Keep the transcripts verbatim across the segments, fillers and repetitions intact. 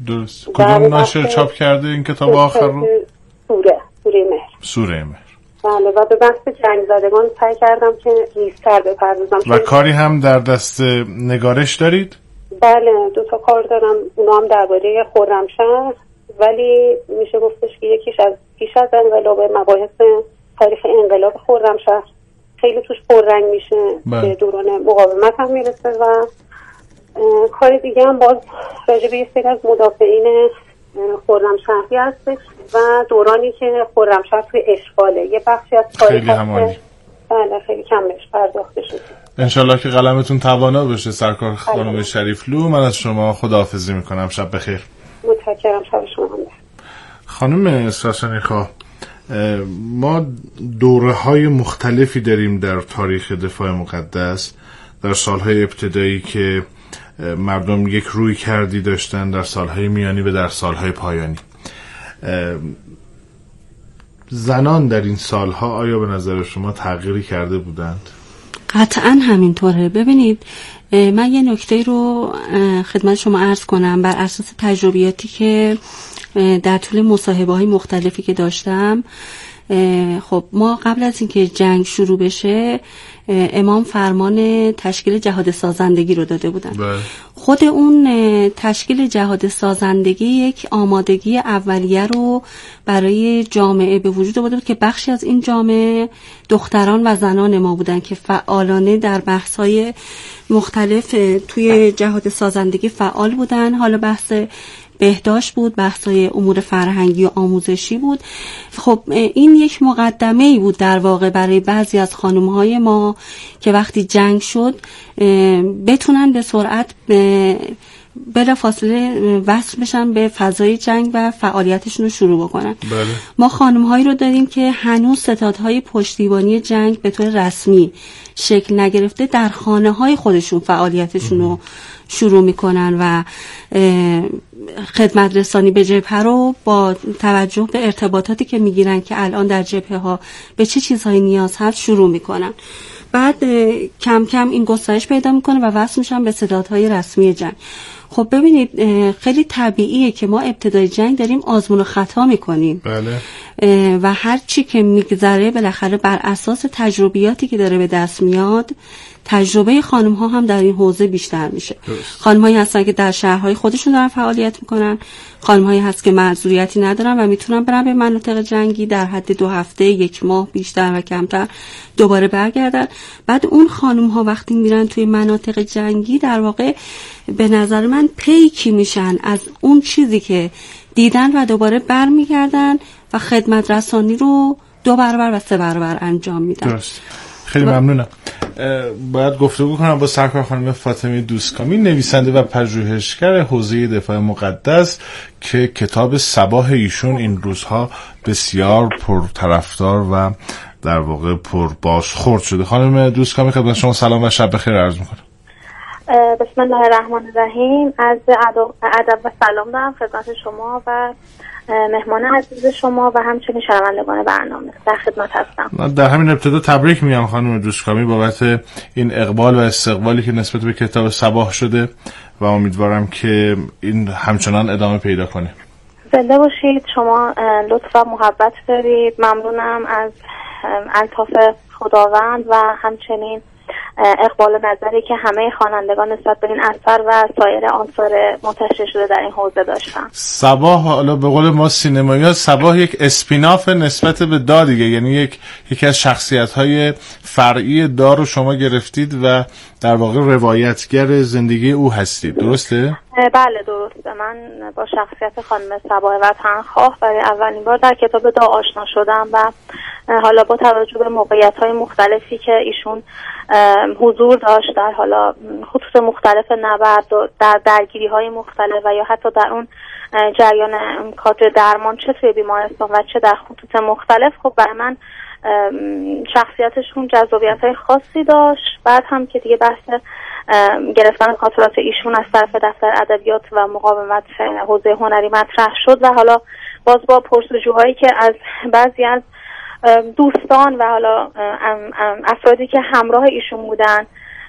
درست. کدوم ناشر چاپ کرده این کتاب آخر رو؟ سوره سوره مهر. سوره مهر. بله و به بحث جنگ زدگان سعی کردم که ریزتر بپردازم. و کاری هم در دست نگارش دارید؟ بله دو تا کار دارم، اونا هم درباره خرمشهر، ولی میشه گفتش که یکیش از پیش از انقلاب، مباحث تاریخ انقلاب خرمشهر خیلی توش پررنگ میشه، به دوران مقاومت هم میرسه و کار دیگه هم باز راجع به یه سری از مدافعین خرمشهری هستش و دورانی که خرمشهر توی اشغاله، یه بخشی از تاریخ خیلی همانی. بله خیلی کم بهش پرداخته شده. انشالله که قلمتون توانا بشه سرکار خانم شریفلو. من از شما خداحافظی میکنم. شب بخیر. متشکرم. شب شما هم بخیر. خانم ساسانیخا، ما دوره های مختلفی داریم در تاریخ دفاع مقدس. در سالهای ابتدایی که مردم یک روی کردی داشتن، در سالهای میانی و در سالهای پایانی. زنان در این سالها آیا به نظر شما تغییری کرده بودند؟ قطعا همینطوره. ببینید من یه نکته رو خدمت شما عرض کنم بر اساس تجربیاتی که در طول مصاحبه‌های مختلفی که داشتم. خب ما قبل از اینکه جنگ شروع بشه امام فرمان تشکیل جهاد سازندگی رو داده بودن. بله. خود اون تشکیل جهاد سازندگی یک آمادگی اولیه رو برای جامعه به وجود آورده بود که بخشی از این جامعه دختران و زنان ما بودن که فعالانه در بحث‌های مختلف توی جهاد سازندگی فعال بودن. حالا بحث بهداشت بود، بحث‌های امور فرهنگی و آموزشی بود. خب این یک مقدمه‌ای بود در واقع برای بعضی از خانم‌های ما که وقتی جنگ شد بتونن به سرعت بلا فاصله وصل بشن به فضای جنگ و فعالیتشون رو شروع بکنن. بله. ما خانم‌هایی رو داریم که هنوز ستادهای پشتیبانی جنگ به طور رسمی شکل نگرفته، در خانه‌های خودشون فعالیتشون رو شروع میکنن و خدمت رسانی به جبهه رو با توجه به ارتباطاتی که میگیرن که الان در جبهه ها به چه چیزهایی نیاز هست شروع میکنن. بعد کم کم این گسترش پیدا میکنه و وصل میشن به ستادهای رسمی جنگ. خب ببینید خیلی طبیعیه که ما ابتدای جنگ داریم آزمون و خطا میکنیم. بله. و هر چی که میگذره بالاخره بر اساس تجربیاتی که داره به دست میاد تجربه خانم ها هم در این حوزه بیشتر میشه. خانم هایی هستن که در شهرهای خودشون دارن فعالیت میکنن، خانم هایی هست که معذوریتی ندارن و میتونن برن به مناطق جنگی در حد دو هفته، یک ماه بیشتر و کمتر دوباره برگردن. بعد اون خانم ها وقتی میرن توی مناطق جنگی در واقع به نظر من پیکی میشن از اون چیزی که دیدن و دوباره برمیگردن و خدمت رسانی رو دو برابر و سه برابر انجام میدن. درست. خیلی ممنونم. باید گفتگو کنم با سرکار خانم فاطمه دوستکامی، نویسنده و پژوهشگر حوزه دفاع مقدس که کتاب صباح ایشون این روزها بسیار پرطرفدار و در واقع پر بازخورد شده. خانم دوستکامی خدمت شما سلام و شب بخیر عرض میکنم. بسم الله الرحمن الرحیم. از ادب و سلام دارم خدمت شما و مهمان عزیز شما و همچنین شنوندگان برنامه. در خدمت هستم. من در همین ابتدا تبریک میگم خانم دوستکامی بابت این اقبال و استقبالی که نسبت به کتاب صباح شده و امیدوارم که این همچنان ادامه پیدا کنه. زنده باشید. شما لطف و محبت دارید. ممنونم از الطاف خداوند و همچنین اقبال نظری که همه خوانندگان نسبت به این اثر و سایر آثار منتشر شده در این حوزه داشتن. صباح حالا به قول ما سینمایی‌ها صباح یک اسپیناف نسبت به دا دیگه، یعنی یک یکی از شخصیت‌های فرعی دا رو شما گرفتید و در واقع روایتگر زندگی او هستید، درسته؟ بله درسته. من با شخصیت خانم صباح وطنخواه برای اولین بار در کتاب دا آشنا شدم و حالا با توجه به موقعیت‌های مختلفی که ایشون حضور داشت در حالا خطوط مختلف نبرد در درگیری‌های مختلف و یا حتی در اون جریان کادر درمان چه توی بیمارستان و چه در خطوط مختلف، خب برای من شخصیتشون جذابیت‌های خاصی داشت. بعد هم که دیگه بحث گرفتن خاطرات ایشون از طرف دفتر ادبیات و مقاومت حوزه هنری مطرح شد و حالا باز با پرسجوهایی که از بعضی از دوستان و حالا افرادی که همراه ایشون بودن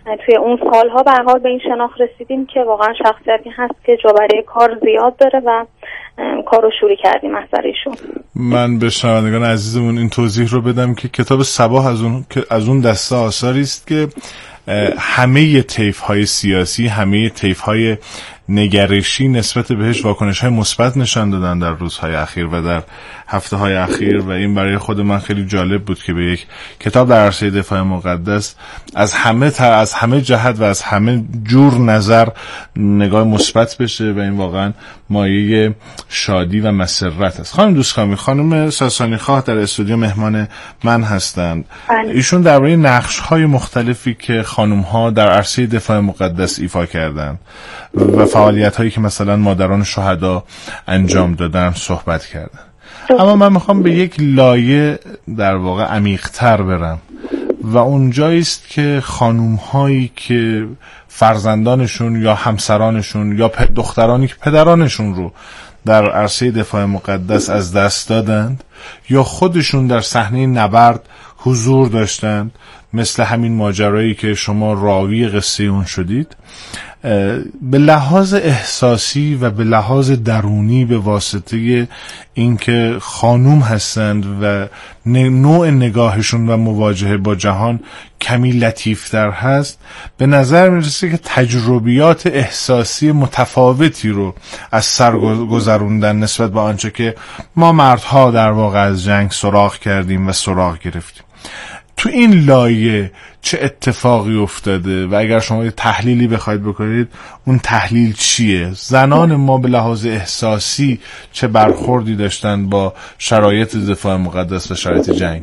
توی اون سالها به هر حال به این شناخت رسیدیم که واقعا شخصیتی هست که جا برای کار زیاد داره و کارو شروع کردیم از ایشون. من به شنوندگان عزیزمون این توضیح رو بدم که کتاب صباح از اون که از اون دسته آثاری است که همه طیف‌های سیاسی، همه طیف‌های نگرشی نسبت بهش واکنش‌های مثبت نشان دادن در روزهای اخیر و در هفته‌های اخیر و این برای خود من خیلی جالب بود که به یک کتاب در عرصه دفاع مقدس از همه تا از همه جهت و از همه جور نظر نگاه مثبت بشه و این واقعا مایه شادی و مسرت است. خانم دوستکامی، خانم ساسانی خواه در استودیو مهمان من هستند. ایشون درباره نقش‌های مختلفی که خانم‌ها در عرصه دفاع مقدس ایفا کردند و فعالیت‌هایی که مثلا مادران شهدا انجام دادن صحبت کردن. اما من میخوام به یک لایه در واقع عمیق‌تر برم و اونجایی است که خانوم‌هایی که فرزندانشون یا همسرانشون یا دخترانی که پدرانشون رو در عرصه دفاع مقدس از دست دادند یا خودشون در صحنه نبرد حضور داشتند، مثل همین ماجرایی که شما راوی قصه اون شدید، به لحاظ احساسی و به لحاظ درونی به واسطه اینکه خانوم هستند و نوع نگاهشون و مواجهه با جهان کمی لطیفتر هست، به نظر میرسه که تجربیات احساسی متفاوتی رو از سر گذروندن نسبت به آنچه که ما مردها در واقع از جنگ سراغ کردیم و سراغ گرفتیم. تو این لایه چه اتفاقی افتاده و اگر شما یه تحلیلی بخواید بکنید اون تحلیل چیه؟ زنان ما به لحاظ احساسی چه برخوردی داشتن با شرایط دفاع مقدس و شرایط جنگ؟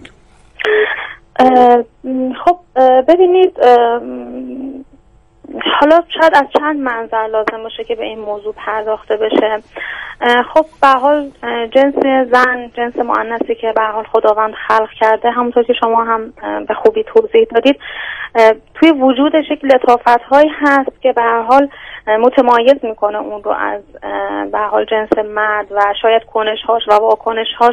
خب ببینید، حالا شاید از چند منظر لازم باشه که به این موضوع پرداخته بشه. خب به هر حال جنس زن، جنس مؤنثی که به هر حال خداوند خلق کرده، همونطور که شما هم به خوبی توضیح دادید، توی وجودش یک لطافت‌هایی هست که به هر حال متمایز میکنه اون رو از به هر حال جنس مرد و شاید کنش‌هاش و واکنش‌هاش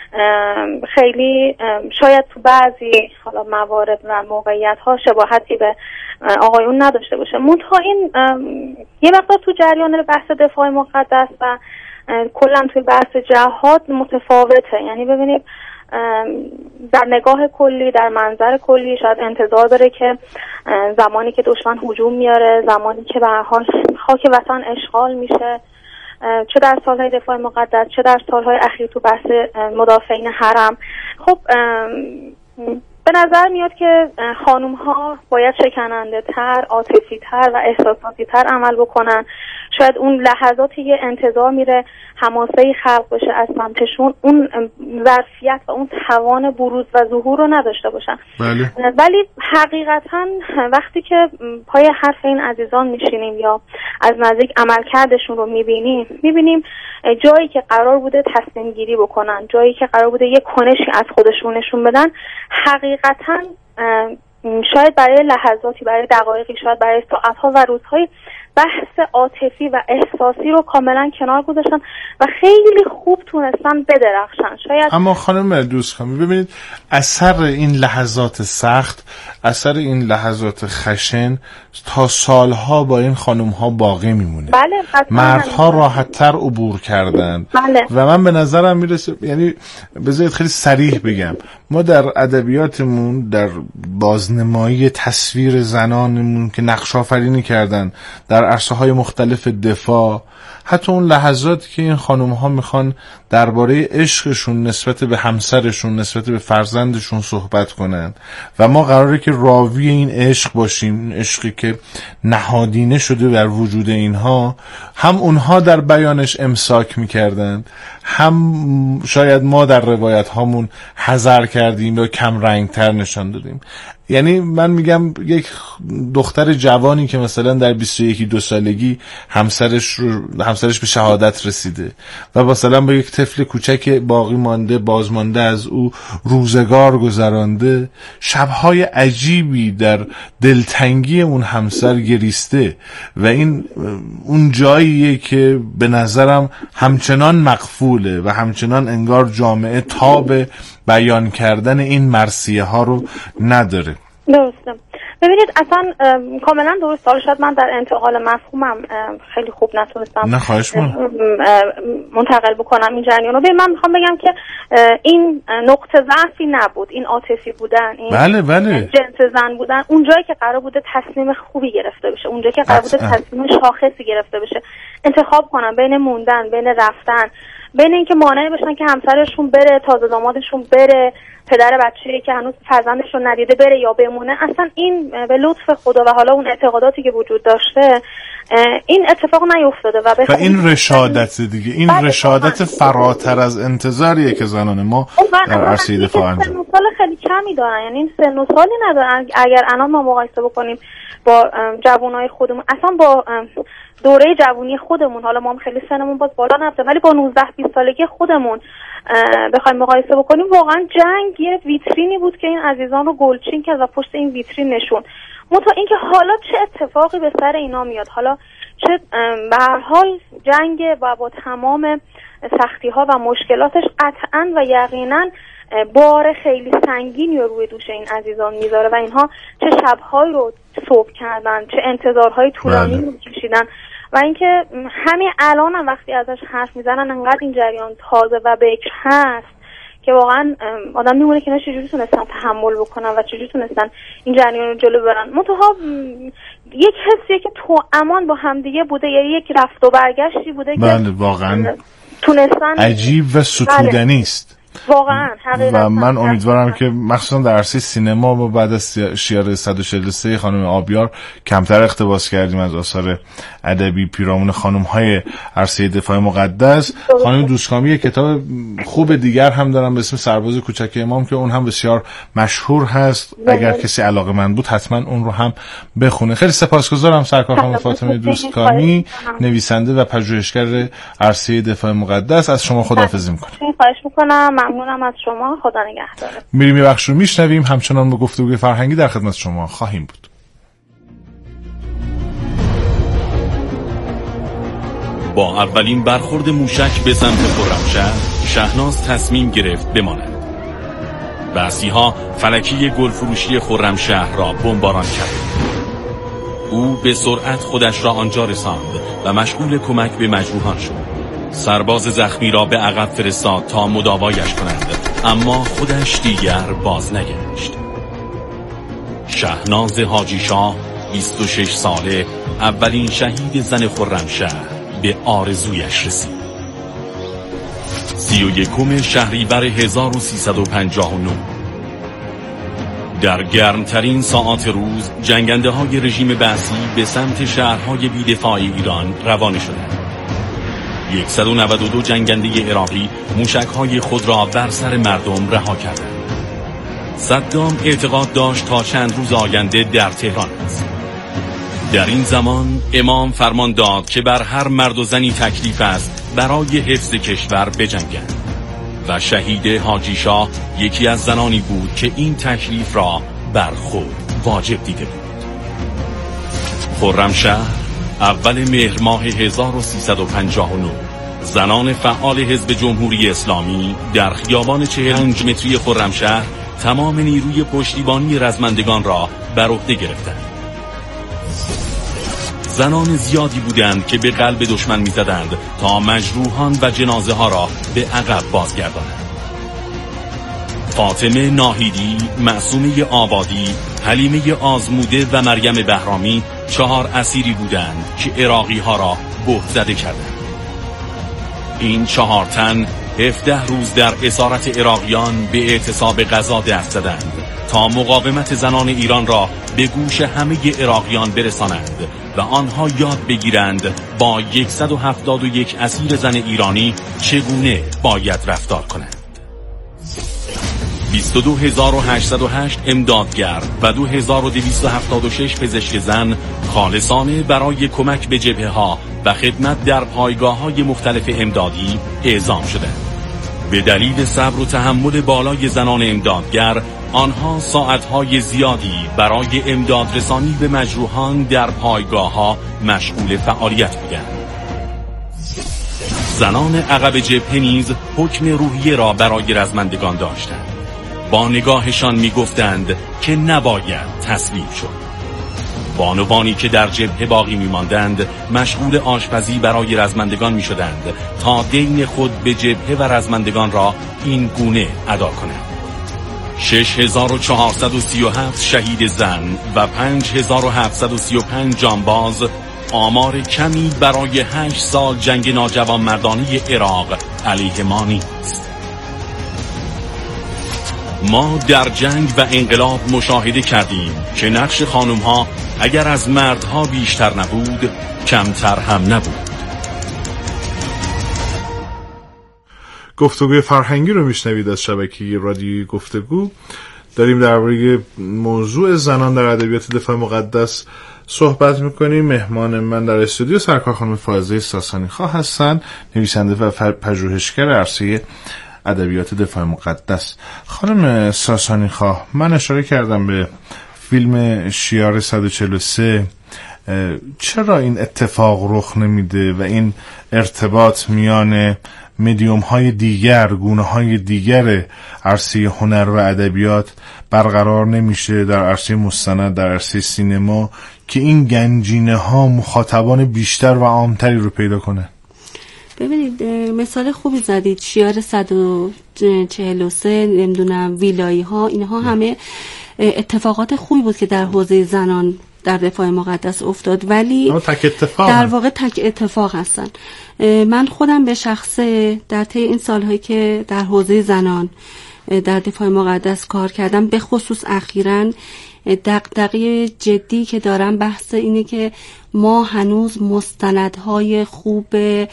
خیلی شاید تو بعضی حالا موارد و موقعیت‌ها شباهتی به آقایون نداشته باشه. منتها این یه مقدار تو جریان بحث دفاع مقدس و کلا توی بحث جهاد متفاوته. یعنی ببینید در نگاه کلی، در منظر کلی شاید انتظار داره که زمانی که دشمن هجوم میاره، زمانی که به هر حال خاک وطن اشغال میشه، چه در سالهای دفاع مقدس چه در سالهای اخیر تو بحث مدافعین حرم، خب به نظر میاد که خانوم ها باید شکننده تر، عاطفی تر و احساساتی تر عمل بکنن. شاید اون لحظاتی یه انتظار میره حماسه‌ای خلق بشه از سمتشون، اون ظرفیت و اون توان بروز و ظهور رو نداشته باشن. بله. ولی حقیقتا وقتی که پای حرف این عزیزان میشینیم یا از نزدیک عملکردشون رو میبینیم میبینیم جایی که قرار بوده تصمیم گیری بکنن، جایی که قرار بوده یه کنشی از خودشون نشون بدن، حقیقتا شاید برای لحظاتی، برای دقایقی، شاید برای ساعتها و روزهای بحث عاطفی و احساسی رو کاملا کنار گذاشتن و خیلی خوب تونستن بدرخشن. شاید اما خانم دوستکامی ببینید، اثر این لحظات سخت، اثر این لحظات خشن تا سالها با این خانم‌ها باقی میمونه. بله، مردها راحت‌تر عبور کردن. بله. و من به نظرم میرسه، یعنی بذارید خیلی صریح بگم، ما در ادبیاتمون در بازنمایی تصویر زنانمون که نقش آفرینی کردن در عرصه‌های مختلف دفاع، حتی اون لحظاتی که این خانم‌ها میخوان درباره عشقشون نسبت به همسرشون، نسبت به فرزندشون صحبت کنن و ما قراره که راوی این عشق باشیم، این عشقی که نهادینه شده در وجود اینها، هم اونها در بیانش امساک میکردن، هم شاید ما در روایت هامون حذر کردیم یا کم رنگتر نشان دادیم. یعنی من میگم یک دختر جوانی که مثلا در بیست و یک دو سالگی همسرش رو همسرش به شهادت رسیده و مثلا با یک طفل کوچک باقی مانده بازمانده از او روزگار گذرانده، شبهای عجیبی در دلتنگی اون همسر گریسته و این اون جاییه که به نظرم همچنان مغفوله و همچنان انگار جامعه تاب بیان کردن این مرثیه ها رو نداره. درسته. ببینید اصلا کاملا درست. حالا شاید من در انتقال مفهومم خیلی خوب نتونستم نه خواهش می‌کنم منتقل بکنم این جریان رو. ببین من میخوام بگم که این نقطه ضعفی نبود، این عاطفی بودن، این بله بله جنس زن بودن اونجایی که قرار بوده تصمیم خوبی گرفته بشه، اونجایی که قرار بوده تصمیم شاخصی گرفته بشه، انتخاب کنن بین موندن، بین رفتن، بین اینکه مانع بشن که همسرشون بره، تازه دامادشون بره، پدر بچه‌ای که هنوز فرزندش رو ندیده بره یا بمونه. اصلا این به لطف خدا و حالا اون اعتقاداتی که وجود داشته این اتفاق نیفتاده و, و این رشادت دیگه، این رشادت فراتر از انتظاریه که زنان ما در عرصه دفاع انجام سن و سال خیلی کمی دارن، یعنی این سن و سالی ندارن. اگر الان ما مقایسه بکنیم با جوانای خودمون، اصلا با دوره جوانی خودمون، حالا ما هم خیلی سنمون باز بالا نرفته، ولی با نوزده بیست سالگی خودمون بخوایم مقایسه بکنیم، واقعا جنگ یه ویترینی بود که این عزیزان رو گلچین کرد و پشت این ویترین نشون. منتها اینکه حالا چه اتفاقی به سر اینا میاد، حالا چه به هر حال جنگ و با تمام سختی ها و مشکلاتش قطعا و یقینا بار خیلی سنگینی رو روی دوش این عزیزان میذاره و اینها چه شب‌هایی رو صبح کردن، چه انتظارهای طولانی رو کشیدن و اینکه همین الان هم وقتی ازش حرف میزنن انقدر این جریان تازه و بکر هست که واقعا آدم میمونه که نه چجوری تونستن تحمل بکنن و چجوری تونستن این جریان رو جلو ببرن. منتها یک حسیه که تو امان با همدیگه بوده یا یک رفت و برگشتی بوده بله که واقعا تونستن عجیب و ستودنی است واقعا. و من امیدوارم که مخصوصا در عرصه سینما ما بعد از شیاره صد و چهل و سه خانم آبیار کمتر اقتباس کردیم از آثار ادبی پیرامون خانم‌های عرصه دفاع مقدس. خانم دوستکامی کتاب خوب دیگر هم دارن به اسم سرباز کوچک امام که اون هم بسیار مشهور هست، اگر کسی علاقه‌مند بود حتما اون رو هم بخونه. خیلی سپاسگزارم سرکار خانم فاطمه دوستکامی، نویسنده و پژوهشگر عرصه دفاع مقدس. از شما خداحافظی می‌کنم. خواهش می‌کنم. ممنونم از شما. خدا نگهدار. میریم یه بخش رو میشنویم، همچنان با گفتگوی فرهنگی در خدمت شما خواهیم بود. با اولین برخورد موشک به سمت خرمشهر، شهناز تصمیم گرفت بماند. بعضی‌ها فلکی گلفروشی خرمشهر را بمباران کرد. او به سرعت خودش را آنجا رساند و مشغول کمک به مجروحان شد. سرباز زخمی را به عقب فرستاد تا مداوایش کند، اما خودش دیگر باز نگشت. شهناز حاجی شاه بیست و شش ساله، اولین شهید زن خرمشهر، به آرزویش رسید. سی و یکم شهریور هزار و سیصد و پنجاه و نه در گرمترین ساعات روز جنگنده های رژیم بعثی به سمت شهرهای بی‌دفاع ایران روانه شدند. صد و نود و دو جنگنده عراقی موشک‌های خود را بر سر مردم رها کردند. صدام اعتقاد داشت تا چند روز آینده در تهران است. در این زمان امام فرمان داد که بر هر مرد و زنی تکلیف است برای حفظ کشور بجنگند و شهید حاجی شاه یکی از زنانی بود که این تکلیف را بر خود واجب دیده بود. خرمشهر اول مهر ماه هزار و سیصد و پنجاه و نه زنان فعال حزب جمهوری اسلامی در خیابان چهل متری خرمشهر تمام نیروی پشتیبانی رزمندگان را بر عهده گرفتند. زنان زیادی بودند که به قلب دشمن می‌زدند تا مجروحان و جنازه ها را به عقب بازگردانند. فاطمه ناهیدی، معصومه آبادی، حلیمه آزموده و مریم بهرامی چهار اسیری بودند که عراقی ها را بهت زده کردند. این چهار تن هفده روز در اسارت عراقیان به اعتصاب غذا دست زدند تا مقاومت زنان ایران را به گوش همه عراقیان برسانند و آنها یاد بگیرند با صد و هفتاد و یک اسیر زن ایرانی چگونه باید رفتار کنند. بیست و دو هزار و هشتصد و هشت امدادگر و دو هزار و دویست و هفتاد و شش پزشک زن خالصانه برای کمک به جبهه ها و خدمت در پایگاه های مختلف امدادی اعزام شدند. به دلیل صبر و تحمل بالای زنان امدادگر، آنها ساعتهای زیادی برای امداد رسانی به مجروحان در پایگاه ها مشغول فعالیت بودند. زنان عقب جبهه نیز حکم روحیه را برای رزمندگان داشتند. با نگاهشان میگفتند که نباید تسلیم شد. بانوانی که در جبهه باقی میماندند مشغول آشپزی برای رزمندگان میشدند تا دین خود به جبهه و رزمندگان را این گونه ادا کنند. شش هزار و چهارصد و سی و هفت شهید زن و پنج هزار و هفتصد و سی و پنج جانباز آمار کمی برای هشت سال جنگ ناجوانمردانه عراق علیه ما نیست. ما در جنگ و انقلاب مشاهده کردیم که نقش خانم‌ها اگر از مردها بیشتر نبود کمتر هم نبود. گفتگوی فرهنگی رو میشنوید از شبکه رادیویی گفتگو. داریم درباره موضوع زنان در ادبیات دفاع مقدس صحبت میکنیم. مهمان من در استودیو سرکار خانم فائزه ساسانی خواه هستن، نویسنده و پژوهشگر عرصه ادبیات دفاع مقدس. خانم ساسانی خواه، من اشاره کردم به فیلم شیار صد و چهل و سه. چرا این اتفاق رخ نمیده و این ارتباط میان مدیوم های دیگر، گونه های دیگر عرصه هنر و ادبیات برقرار نمیشه در عرصه مستند، در عرصه سینما، که این گنجینه ها مخاطبان بیشتر و عامتری رو پیدا کنه؟ ببینید مثال خوبی زدید، شیار صد و چهل و سه، نمیدونم ویلایی ها، اینها همه اتفاقات خوبی بود که در حوزه زنان در دفاع مقدس افتاد، ولی تک اتفاق در واقع تک اتفاق هستن. من خودم به شخصه در طی این سالهایی که در حوزه زنان در دفاع مقدس کار کردم، به خصوص اخیراً دغدغه جدی که دارم بحث اینه که ما هنوز مستندهای خوب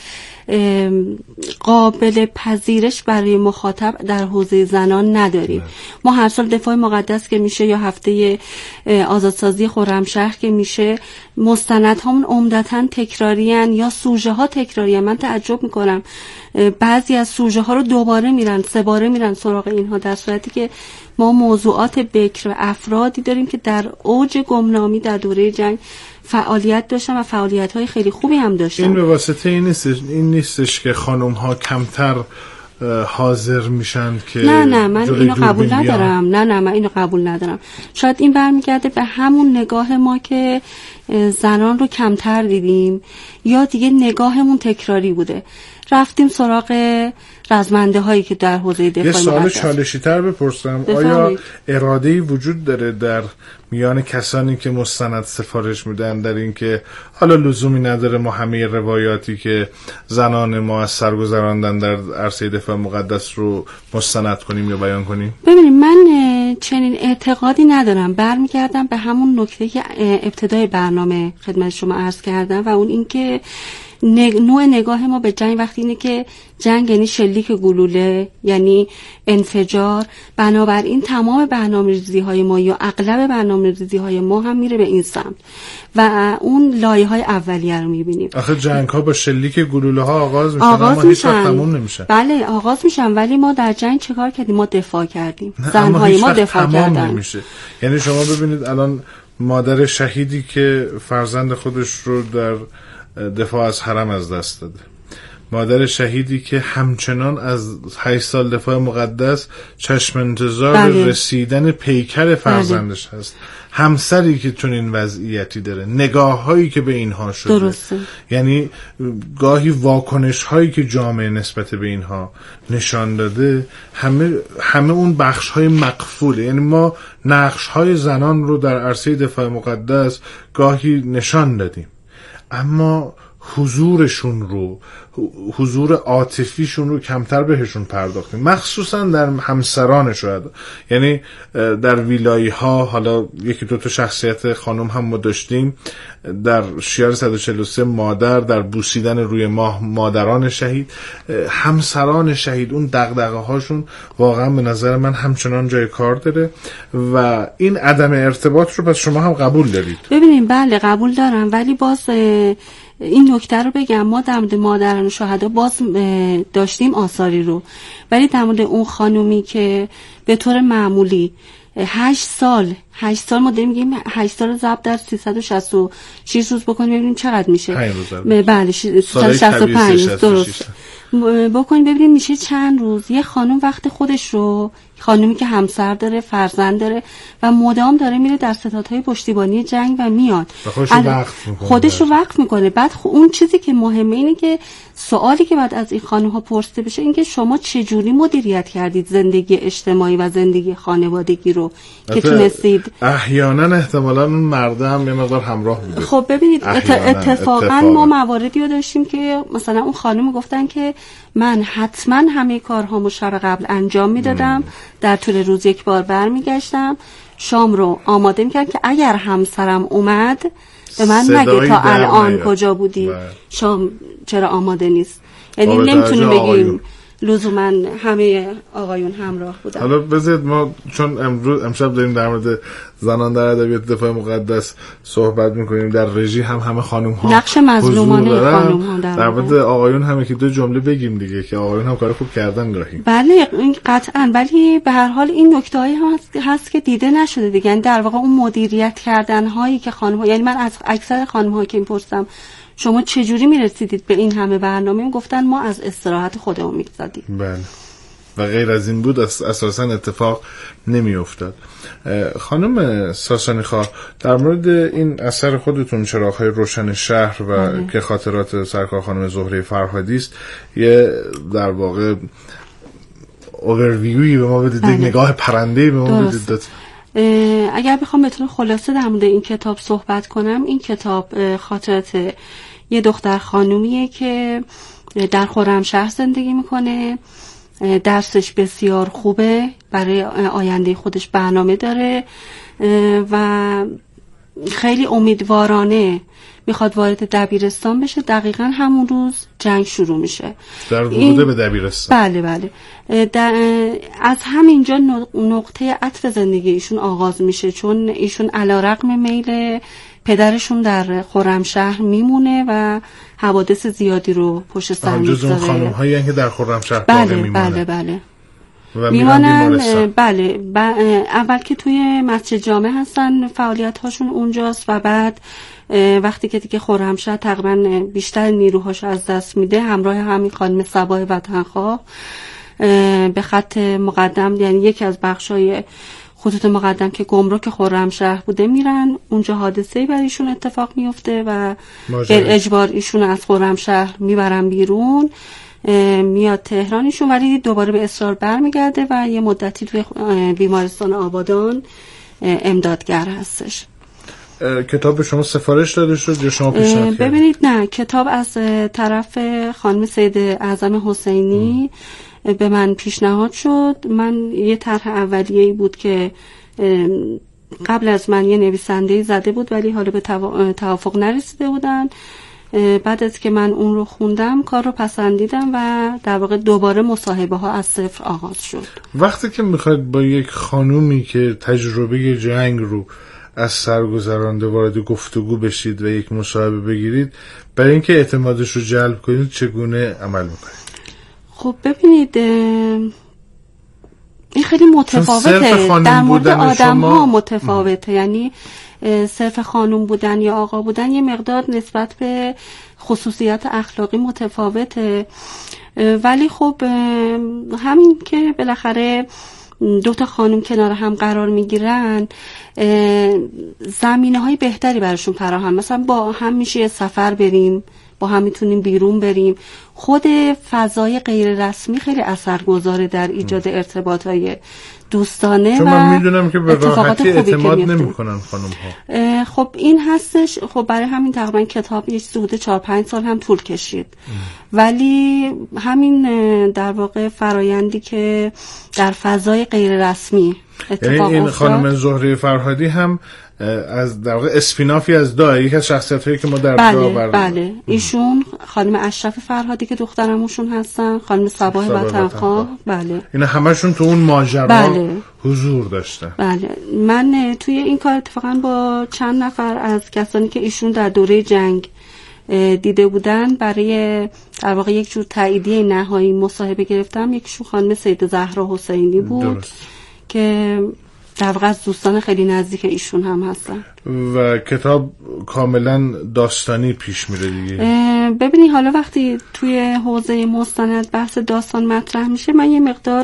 قابل پذیرش برای مخاطب در حوزه زنان نداریم. ما هر سال دفاع مقدس که میشه یا هفته آزادسازی خرمشهر که میشه، مستندهامون عمدتاً تکراریان یا سوژه ها تکراریان. من تعجب میکنم بعضی از سوژه ها رو دوباره میرن، سه باره میرن سراغ اینها، در صورتی که ما موضوعات بکر و افرادی داریم که در اوج گمنامی در دوره جنگ فعالیت داشتن و فعالیت‌های خیلی خوبی هم داشتن. این به واسطه این نیستش, این نیستش که خانم‌ها کمتر حاضر میشن که نه نه من اینو قبول ندارم. نه نه من اینو قبول ندارم. شاید این برمیگرده به همون نگاه ما که زنان رو کمتر دیدیم، یا دیگه نگاهمون تکراری بوده، رفتیم سراغ رزمنده هایی که در حوزه دفاع مقدس. یه سوال چالشی تر بپرسم، آیا اراده‌ای وجود داره در میان کسانی که مستند سفارش میدن در این که حالا لزومی نداره ما همه روایاتی که زنان ما از سر گذراندن در عرصه دفاع مقدس رو مستند کنیم یا بیان کنیم؟ ببینید من چنین اعتقادی ندارم. برمیگردم به همون نکته که ابتدای برنامه خدمت شما عرض کردم و اون این که نوع نگاه ما به جنگ وقتی اینه که جنگ یعنی شلیک گلوله، یعنی انفجار، بنابراین تمام برنامه‌ریزی های ما یا اغلب برنامه‌ریزی های ما هم میره به این سمت و اون لایه های اولیه رو میبینیم. آخه جنگ ها با شلیک گلوله ها آغاز میشن آغاز اما هیچ وقت تموم نمیشن. بله آغاز میشن، ولی ما در جنگ چه کار کردیم؟ ما دفاع کردیم، زنهای ما دفاع کردن. نمیشه. یعنی شما ببینید الان مادر شهیدی که فرزند خودش رو در دفاع از حرم از دست داده، مادر شهیدی که همچنان از هشت سال دفاع مقدس چشم انتظار بله. رسیدن پیکر فرزندش بله. هست، همسری که چون این وضعیتی داره، نگاه هایی که به اینها شده درسته. یعنی گاهی واکنش هایی که جامعه نسبت به اینها نشان داده، همه همه اون بخش های مقفوله. یعنی ما نقش های زنان رو در عرصه دفاع مقدس گاهی نشان دادیم، اما حضورشون رو، حضور عاطفیشون رو کمتر بهشون پرداختیم، مخصوصا در همسران شاید. یعنی در ویلایی ها حالا یکی دو تا شخصیت خانم هم ما داشتیم، در شیار صد و چهل و سه مادر، در بوسیدن روی ماه مادران شهید، همسران شهید، اون دغدغه هاشون واقعا به نظر من همچنان جای کار داره و این عدم ارتباط رو پس شما هم قبول دارید؟ ببینیم بله قبول دارم، ولی باز این نکته رو بگم، ما در مورد مادران و شهدا باز داشتیم آثاری رو، ولی در مورد اون خانومی که به طور معمولی هشت سال هشت سال ما داریم میگیم هشت سال ضرب در سیصد و شصت و شش روز بکنیم ببینیم چقدر میشه. بله سیصد و شصت و پنج درست. بکنید ببینید میشه چند روز یه خانم وقت خودش رو، خانومی که همسر داره، فرزند داره و مدام داره میره در ستادهای پشتیبانی جنگ و میاد خودش رو وقف میکنه خودش رو وقف میکنه. بعد اون چیزی که مهمه اینه که سوالی که بعد از این خانم ها پرسیده بشه این که شما چجوری مدیریت کردید زندگی اجتماعی و زندگی خانوادگی رو که تونستید. احیانا احتمالاً اون مرد هم یه مقدار همراه بوده. خب ببینید اتفاقا ما مواردی رو داشتیم که مثلا اون خانم گفتن که من حتما همه کارهامو شب قبل انجام میدادم، در طول روز یک بار برمیگشتم، شام رو آماده میکردم که اگر همسرم اومد به من نگه تا الان نیاد. کجا بودی باید. شام چرا آماده نیست؟ یعنی نمیتونیم بگیم لزوما همه آقایون همراه بودن. حالا بذارید ما چون امروز امشب داریم در مورد زنان در ادبیات دفاع مقدس صحبت میکنیم، در رژی هم همه خانم ها نقش مظلومانه خانم ها در, در مورد آقایون هم که دو جمله بگیم دیگه که آقایون هم کار خوب کردن گاهی. بله این قطعا، ولی به هر حال این نکته هایی هم هست, هست که دیده نشده دیگه. یعنی در واقع اون مدیریت کردن هایی که خانم ها، یعنی من از اکثر خانم ها که میپرسم شما چجوری میرسیدید به این همه برنامه، گفتن ما از استراحت خودمون میگذادیم. بله و غیر از این بود اساسا اتفاق نمی افتاد. خانم ساسانی خواه در مورد این اثر خودتون چراغ‌های روشن شهر و آه. که خاطرات سرکار خانم زهره فرهادی است، یه در واقع اوورویوی به ما بدید، نگاه پرنده‌ای به ما بدید. اگر بخوام بهتون خلاصه در مورد این کتاب صحبت کنم، این کتاب خاطرات یه دختر خانومیه که در خرمشهر زندگی میکنه، درسش بسیار خوبه، برای آینده خودش برنامه داره و خیلی امیدوارانه میخواد وارد دبیرستان بشه. دقیقاً همون روز جنگ شروع میشه در ورود به دبیرستان. بله بله از همینجا نقطه عطف زندگی ایشون آغاز میشه، چون ایشون علیرغم میل پدرشون در خرمشهر میمونه و حوادث زیادی رو پشت سر میذاره. جز اون خانم‌هایی که در خرمشهر باقی میمونن. بله بله و میمونن. بله ب... اول که توی مسجد جامع هستن، فعالیت هاشون اونجاست و بعد وقتی که دیگه خرمشهر تقریبا بیشتر نیروهاش از دست میده، همراه همین خانم صبای وطنخواه به خط مقدم، یعنی یکی از بخشای خطوط مقدم که گمرک خرمشهر بوده میرن. اونجا حادثه‌ای بر ایشون اتفاق میفته و به اجبار ایشون از خرمشهر میبرن بیرون، میاد تهران ایشون، ولی دوباره به اصرار برمیگرده و یه مدتی توی بیمارستان آبادان امدادگر هستش. کتاب به شما سفارش داده شد یا شما پیشنهاد کردید؟ ببینید نه، کتاب از طرف خانم سید اعظم حسینی به من پیشنهاد شد. من یه طرح اولیه‌ای بود که قبل از من یه نویسنده‌ای زده بود ولی حالا به توافق نرسیده بودن. بعد از که من اون رو خوندم کار رو پسندیدم و در واقع دوباره مصاحبه ها از صفر آغاز شد. وقتی که میخواید با یک خانومی که تجربه جنگ رو از سر گذرانده وارد گفتگو بشید و یک مصاحبه بگیرید، برای اینکه اعتمادش رو جلب کنید چگونه عمل میکنید؟ خب ببینید این خیلی متفاوته، در مورد آدم ها متفاوته. یعنی صرف خانم بودن یا آقا بودن یه مقدار نسبت به خصوصیات اخلاقی متفاوته، ولی خب همین که بالاخره دو تا خانم کنار هم قرار میگیرن زمینه های بهتری براشون فراهم، مثلا با هم میشه سفر بریم، با هم میتونیم بیرون بریم. خود فضای غیر رسمی خیلی اثرگذاره در ایجاد ارتباطهای دوستانه. چون من میدونم که به راحتی اعتماد نمیکنن خانم ها. خب این هستش. خب برای همین تقریبا کتاب یه حدود چهار پنج سال هم طول کشید. ام. ولی همین در واقع فرایندی که در فضای غیر رسمی اتفاق یعنی این افتاد. خانم زهره فرهادی هم از در واقع اسپینافی از دا، یک از شخصیت‌هایی که ما در بله دا بر بله ایشون خانم اشرف فرهادی که دخترموشون هستن، خانم صباح وطنخواه، بله اینا همشون تو اون ماجرا بله. حضور داشتن. بله من توی این کار اتفاقا با چند نفر از کسانی که ایشون در دوره جنگ دیده بودن برای در واقع یک جور تاییدیه نهایی مصاحبه گرفتم. یکیشون خانم سید زهرا حسینی بود درست. که در واقع از دوستان خیلی نزدیک ایشون هم هستن و کتاب کاملا داستانی پیش میره دیگه. ببینی حالا وقتی توی حوزه مستند بحث داستان مطرح میشه من یه مقدار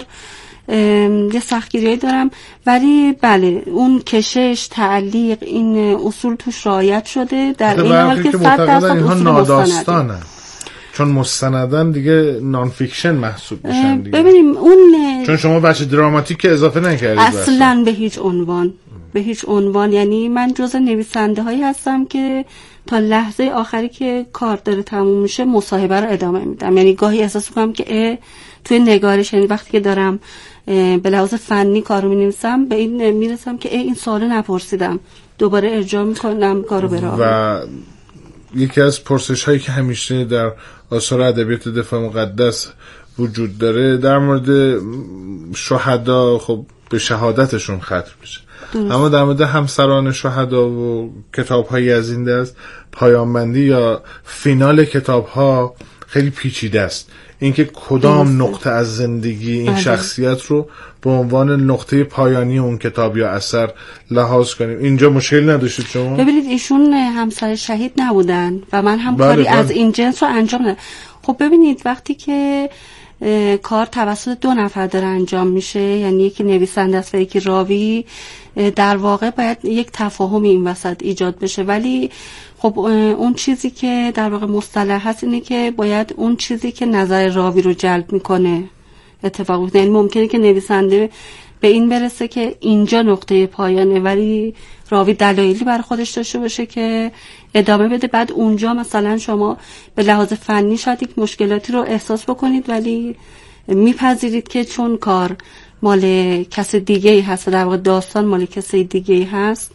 یه سختگیری دارم، ولی بله اون کشش تعلیق این اصول توش رعایت شده، در این حال که صد درصد اینها ناداستانه چون مستندن دیگه نان فیکشن محسوب میشن دیگه. ببینیم اون چون شما بخش دراماتیک که اضافه نکردید اصلا به هیچ عنوان به هیچ عنوان یعنی من جزء نویسنده هایی هستم که تا لحظه آخری که کار داره تموم میشه مصاحبه رو ادامه میدم. یعنی گاهی احساس میکنم که توی نگارش، یعنی وقتی که دارم به لحاظ فنی کارو مینویسم به این میرسم که این سوالو نپرسیدم، دوباره ارجاع میکنم کارو برام. و یکی از پرسش هایی که همیشه در آثار ادبیات دفاع مقدس وجود داره در مورد شهدا، خب به شهادتشون ختم میشه، اما در مورد همسران شهدا و کتاب هایی از این دست پایان‌بندی یا فینال کتاب ها خیلی پیچیده است. اینکه کدام نقطه از زندگی این شخصیت رو به عنوان نقطه پایانی اون کتاب یا اثر لحاظ کنیم. اینجا مشکل نداشتید شما؟ ببینید ایشون همسر شهید نبودن و من هم بله کاری بله. از این جنس رو انجام ندادم. خب ببینید وقتی که کار توسط دو نفر داره انجام میشه، یعنی یکی نویسنده است و یکی راوی، در واقع باید یک تفاهمی این وسط ایجاد بشه، ولی خب اون چیزی که در واقع مصطلح هست اینه که باید اون چیزی که نظر راوی رو جلب میکنه اتفاق بیفته. یعنی ممکنه که نویسنده به این برسه که اینجا نقطه پایانه، ولی راوی دلایلی برای خودش داشته باشه که ادامه بده، بعد اونجا مثلا شما به لحاظ فنی شاید یک مشکلاتی رو احساس بکنید ولی میپذیرید که چون کار مال کس دیگه‌ای هست، در واقع داستان مال کسی دیگه‌ای هست،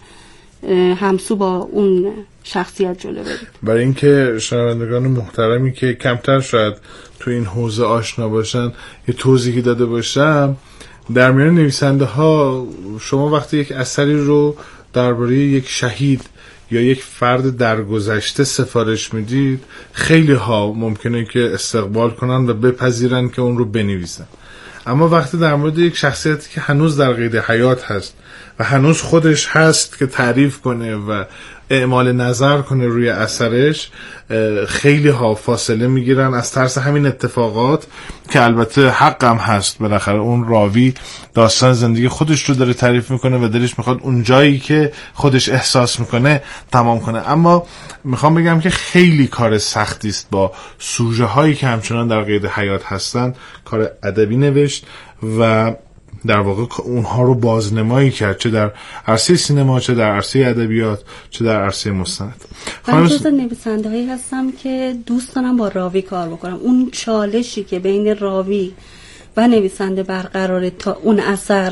همسو با اون شخصیت جلو برید. برای اینکه شنوندگان محترمی که کمتر شاید تو این حوزه آشنا باشن یه توضیحی داده باشم، در میان نویسنده ها شما وقتی یک اثری رو درباره یک شهید یا یک فرد درگذشته سفارش میدید، خیلی ها ممکنه که استقبال کنن و بپذیرن که اون رو بنویسن، اما وقتی در مورد یک شخصیتی که هنوز در قید حیات هست و هنوز خودش هست که تعریف کنه و اعمال نظر کنه روی اثرش، خیلی ها فاصله میگیرن از ترس همین اتفاقات که البته حقم هست، بالاخره اون راوی داستان زندگی خودش رو داره تعریف میکنه و دلش میخواد اون جایی که خودش احساس میکنه تمام کنه. اما میخوام بگم که خیلی کار سختی است با سوژه هایی که همچنان در قید حیات هستن کار ادبی نوشت و در واقع اونها رو بازنمایی کرد، چه در عرصه سینما، چه در عرصه ادبیات، چه در عرصه مستند. من جزو نویسنده هایی هستم که دوست دارم با راوی کار بکنم. اون چالشی که بین راوی و نویسنده برقراره تا اون اثر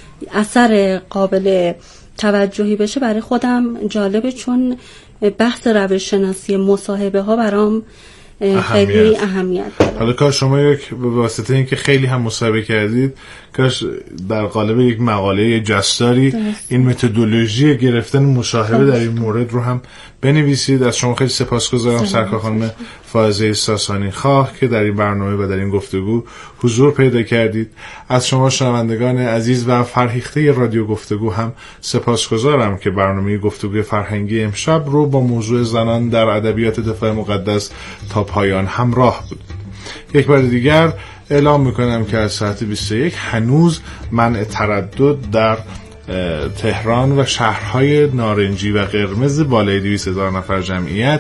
اثر قابل توجهی بشه برای خودم جالبه، چون بحث روش شناسی مصاحبه ها برام خیلی اهمیت داره. حالا کاش شما یک به واسطه اینکه خیلی هم مصاحبه کردید، کاش در قالب یک مقاله جستاری این متدولوژی گرفتن مشاهده در این مورد رو هم بنویسید. از شما خیلی سپاسگزارم سرکار خانم فائزه ساسانی خواه که در این برنامه و در این گفتگو حضور پیدا کردید. از شما شنوندگان عزیز و فرهیخته رادیو گفتگو هم سپاسگزارم که برنامه گفتگوی فرهنگی امشب رو با موضوع زنان در ادبیات دفاع مقدس تا پایان همراه بود. یک بار دیگر اعلام میکنم که از ساعت بیست و یک هنوز منع تردد در تهران و شهرهای نارنجی و قرمز بالای دویست هزار نفر جمعیت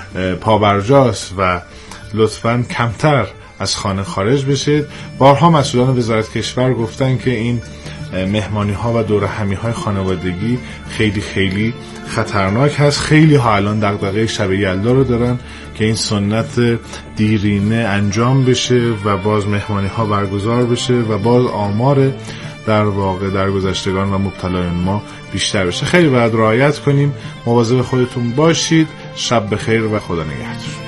پابرجاست و لطفاً کمتر از خانه خارج بشید. بارها مسئولان وزارت کشور گفتن که این مهمانی ها و دور همی های خانوادگی خیلی خیلی خطرناک هست. خیلی ها الان دغدغه شب یلدا رو دارن که این سنت دیرینه انجام بشه و باز مهمانی ها برگزار بشه و باز آمار در واقع درگذشتگان و مبتلایان ما بیشتر بشه. خیلی باید رعایت کنیم. مواظب خودتون باشید. شب بخیر و خدا نگهدار.